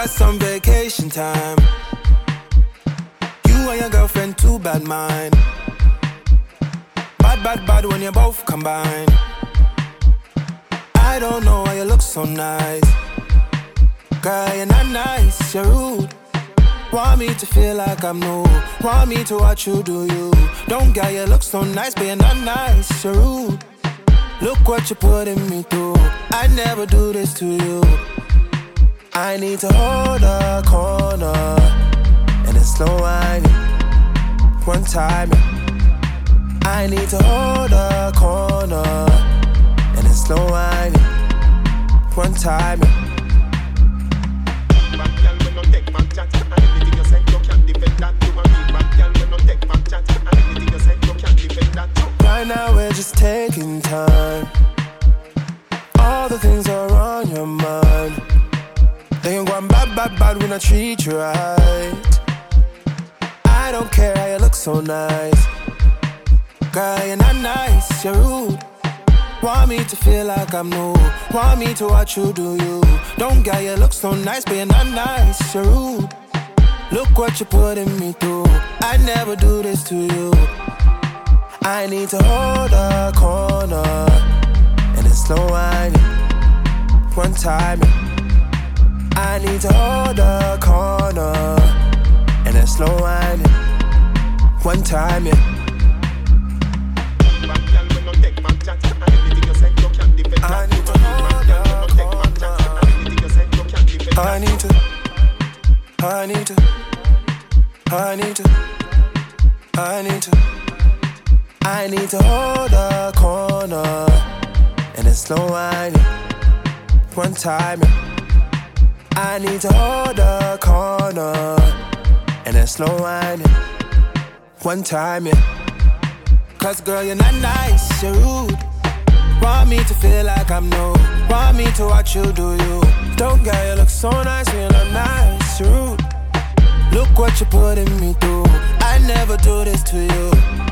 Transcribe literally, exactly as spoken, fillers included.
got some vacation time. You and your girlfriend, too bad mind. Bad, bad, bad when you both combine. I don't know why you look so nice. Girl, you're not nice, you're rude. Want me to feel like I'm new. Want me to watch you do you. Don't get you look so nice, but you're not nice, you're rude. Look what you're putting me through. I never do this to you. I need to hold a corner and it's slow whining. One time, yeah. I need to hold a corner and it's slow whining. One time, yeah. Right now we're just taking time. All the things are on your mind. They ain't going bad, bad, bad when I treat you right. I don't care how you look so nice. Girl, you're not nice, you're rude. Want me to feel like I'm new. Want me to watch you do you. Don't get you look so nice, but you're not nice, you're rude. Look what you're putting me through. I never do this to you. I need to hold a corner and it's slow whining. One time, yeah. I need to hold a corner and it's slow whining. One time, yeah. I need to hold a corner. I need to, I need to, I need to, I need to, I need to hold a corner and it's slow whining. One time, yeah. I need to hold a corner and it's slow whining. One time, yeah. Cause girl, you're not nice, you're rude. Want me to feel like I'm new. Want me to watch you do you. Don't get you look so nice when you're not nice, you're rude. Look what you're putting me through. I never do this to you.